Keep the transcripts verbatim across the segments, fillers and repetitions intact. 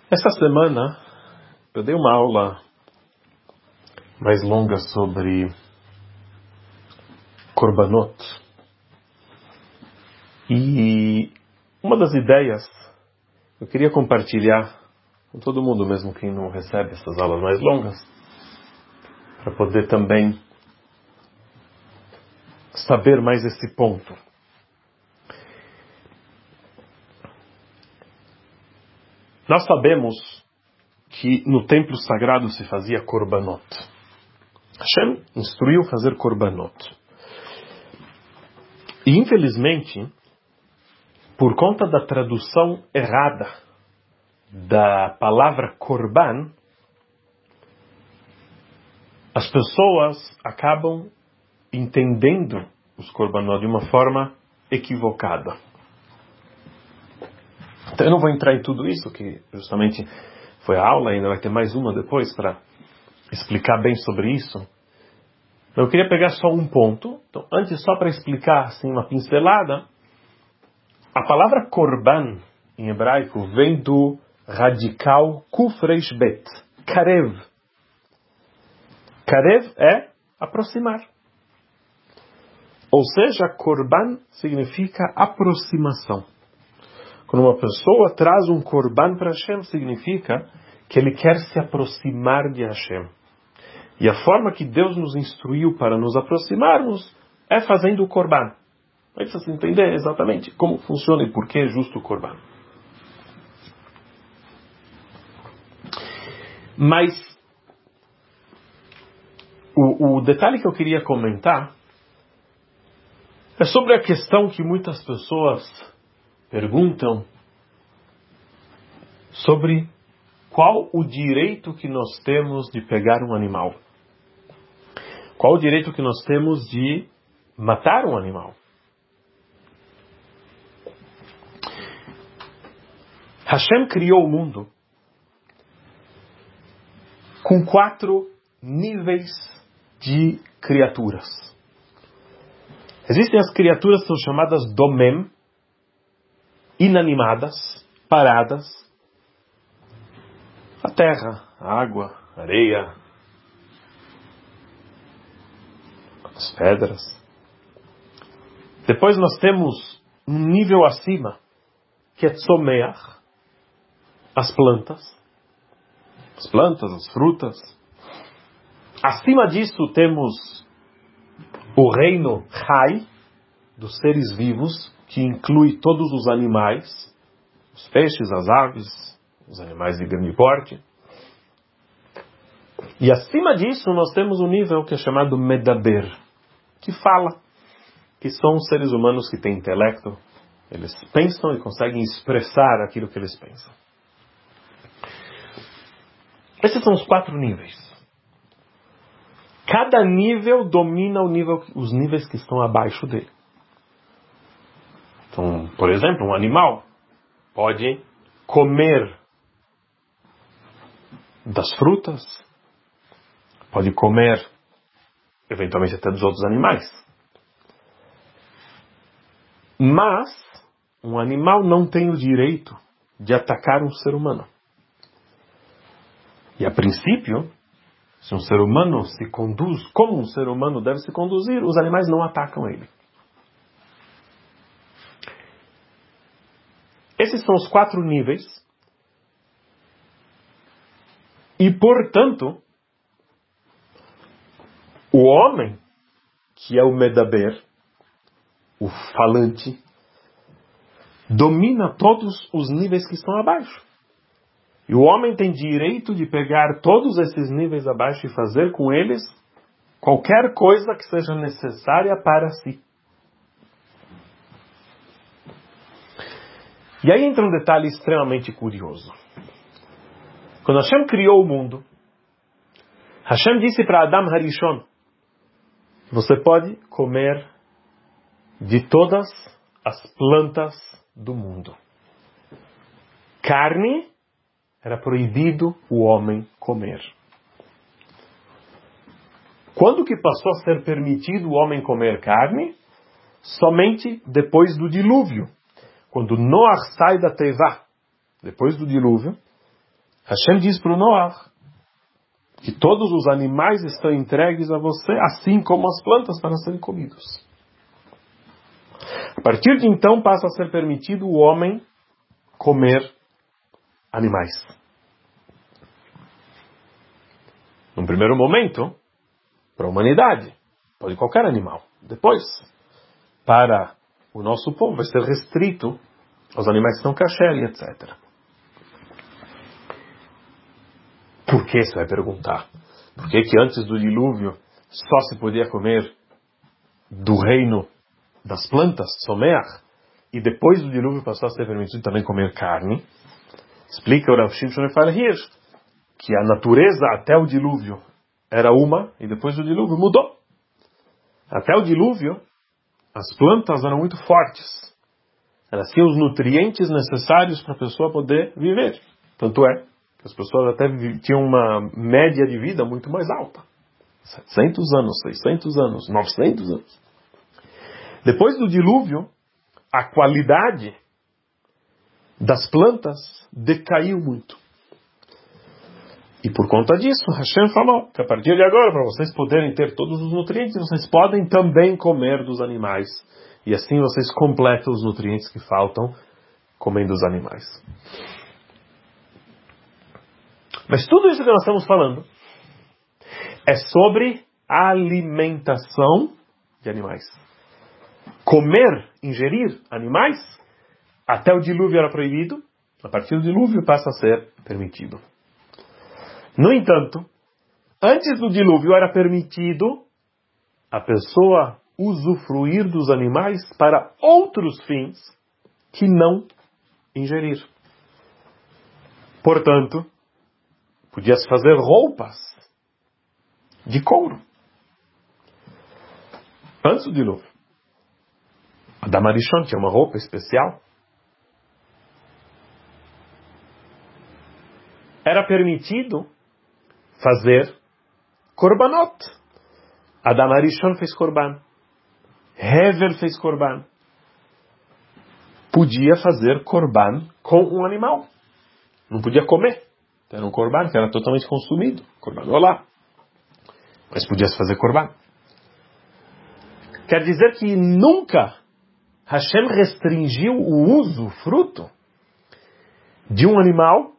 Essa semana eu dei uma aula mais longa sobre Korbanot. E uma das ideias eu queria compartilhar com todo mundo, mesmo quem não recebe essas aulas mais longas, para poder também saber mais esse ponto. Nós sabemos que no templo sagrado se fazia Korbanot. Hashem instruiu fazer Korbanot. E infelizmente, por conta da tradução errada da palavra Korban, as pessoas acabam entendendo os Korbanot de uma forma equivocada. Então eu não vou entrar em tudo isso, que justamente foi a aula, ainda vai ter mais uma depois para explicar bem sobre isso. Eu queria pegar só um ponto. Então, antes, só para explicar assim, uma pincelada, a palavra Korban, em hebraico, vem do radical Kuf Reish Bet, Karev. Karev é aproximar. Ou seja, Korban significa aproximação. Quando uma pessoa traz um Korban para Hashem, significa que ele quer se aproximar de Hashem. E a forma que Deus nos instruiu para nos aproximarmos é fazendo o Korban. Aí precisa se entender exatamente como funciona e por que é justo o Korban. Mas o, o detalhe que eu queria comentar é sobre a questão que muitas pessoas perguntam sobre qual o direito que nós temos de pegar um animal. Qual o direito que nós temos de matar um animal. Hashem criou o mundo com quatro níveis de criaturas. Existem as criaturas que são chamadas domem, inanimadas, paradas. A terra, a água, a areia, as pedras. Depois nós temos um nível acima, que é tzomeach, as plantas. As plantas, as frutas. Acima disso temos o reino Chai, dos seres vivos, que inclui todos os animais, os peixes, as aves, os animais de grande porte. E acima disso nós temos um nível que é chamado Medaber, que fala, que são os seres humanos que têm intelecto, eles pensam e conseguem expressar aquilo que eles pensam. Esses são os quatro níveis. Cada nível domina o nível, os níveis que estão abaixo dele. Então, por exemplo, um animal pode comer das frutas, pode comer, eventualmente, até dos outros animais. Mas, um animal não tem o direito de atacar um ser humano. E, a princípio, se um ser humano se conduz como um ser humano deve se conduzir, os animais não atacam ele. Esses são os quatro níveis. E, portanto, o homem, que é o Medaber, o falante, domina todos os níveis que estão abaixo. E o homem tem direito de pegar todos esses níveis abaixo e fazer com eles qualquer coisa que seja necessária para si. E aí entra um detalhe extremamente curioso. Quando Hashem criou o mundo, Hashem disse para Adam Harishon, você pode comer de todas as plantas do mundo. Carne era proibido o homem comer. Quando que passou a ser permitido o homem comer carne? Somente depois do dilúvio. Quando Noach sai da Tevá, depois do dilúvio, Hashem diz para o Noah que todos os animais estão entregues a você, assim como as plantas para serem comidos. A partir de então passa a ser permitido o homem comer animais. Num primeiro momento, para a humanidade, pode qualquer animal. Depois, para o nosso povo, vai ser restrito aos animais que estão kasher e etcétera. Por que você vai perguntar? Por que que antes do dilúvio só se podia comer do reino das plantas, someach, e depois do dilúvio passou a ser permitido também comer carne? Explica o Rav Shimshon Ephraim Hirsch que a natureza até o dilúvio era uma, e depois do dilúvio mudou. Até o dilúvio, as plantas eram muito fortes. Elas tinham os nutrientes necessários para a pessoa poder viver. Tanto é que as pessoas até tinham uma média de vida muito mais alta. setecentos anos, seiscentos anos, novecentos anos. Depois do dilúvio, a qualidade das plantas decaiu muito. E por conta disso, Hashem falou que a partir de agora, para vocês poderem ter todos os nutrientes, vocês podem também comer dos animais. E assim vocês completam os nutrientes que faltam comendo os animais. Mas tudo isso que nós estamos falando é sobre alimentação de animais. Comer, ingerir animais, até o dilúvio era proibido, a partir do dilúvio passa a ser permitido. No entanto, antes do dilúvio era permitido a pessoa usufruir dos animais para outros fins que não ingerir. Portanto, podia-se fazer roupas de couro. Antes do dilúvio. A Adam Arishon tinha uma roupa especial. Era permitido fazer korbanot. Adam Arishon fez korban. Hevel fez korban. Podia fazer korban com um animal. Não podia comer. Era um korban que era totalmente consumido. Korban olá. Mas podia se fazer korban. Quer dizer que nunca Hashem restringiu o uso, o fruto, de um animal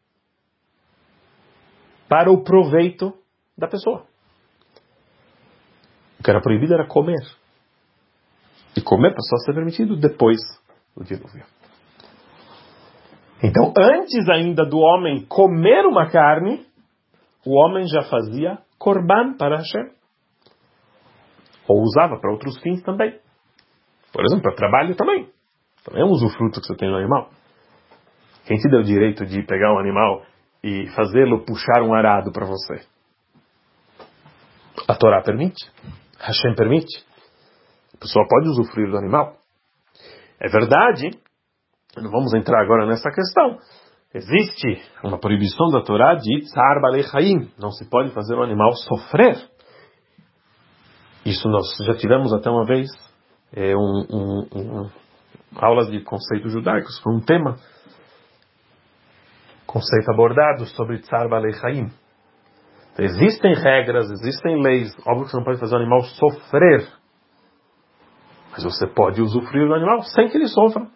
para o proveito da pessoa. O que era proibido era comer. E comer passou a ser permitido depois do dilúvio. Então, antes ainda do homem comer uma carne, o homem já fazia korban para Hashem. Ou usava para outros fins também. Por exemplo, para trabalho também. Também é um usufruto que você tem no animal. Quem te deu o direito de pegar um animal e fazê-lo puxar um arado para você? A Torá permite. Hashem permite. A pessoa pode usufruir do animal. É verdade, não vamos entrar agora nessa questão. Existe uma proibição da Torá de Tzar Balei Chaim. Não se pode fazer o animal sofrer. Isso nós já tivemos até uma vez é, um, um, um, aulas de conceitos judaicos. Foi um tema, conceito abordado sobre Tzar Balei Chaim. Existem regras, existem leis. Óbvio que você não pode fazer o animal sofrer. Mas você pode usufruir do animal sem que ele sofra.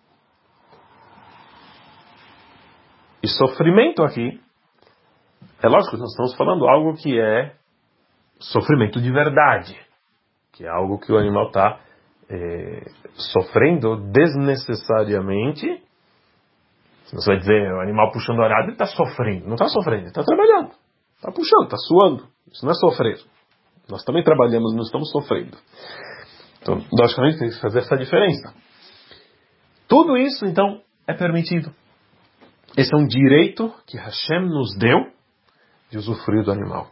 E sofrimento aqui, é lógico que nós estamos falando algo que é sofrimento de verdade. Que é algo que o animal está é, sofrendo desnecessariamente. Você vai dizer, o animal puxando o arado, ele está sofrendo. Não está sofrendo, ele está trabalhando. Está puxando, está suando. Isso não é sofrer. Nós também trabalhamos, não estamos sofrendo. Então, logicamente, tem que fazer essa diferença. Tudo isso, então, é permitido. Esse é um direito que Hashem nos deu de usufruir do animal.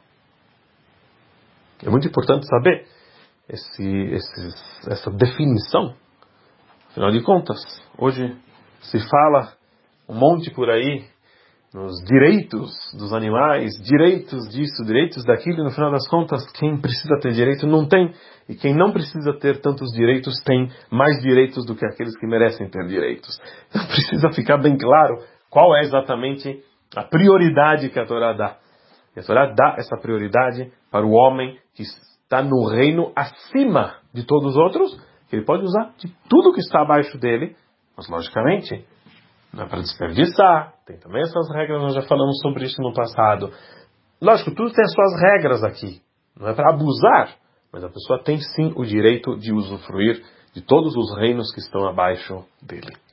É muito importante saber esse, esse, essa definição. Afinal de contas, hoje se fala um monte por aí nos direitos dos animais, direitos disso, direitos daquilo, e no final das contas, quem precisa ter direito não tem, e quem não precisa ter tantos direitos tem mais direitos do que aqueles que merecem ter direitos. Então precisa ficar bem claro qual é exatamente a prioridade que a Torá dá. E a Torá dá essa prioridade para o homem que está no reino acima de todos os outros, que ele pode usar de tudo que está abaixo dele, mas logicamente não é para desperdiçar. Tem também essas regras, nós já falamos sobre isso no passado. Lógico, tudo tem as suas regras aqui. Não é para abusar, mas a pessoa tem sim o direito de usufruir de todos os reinos que estão abaixo dele.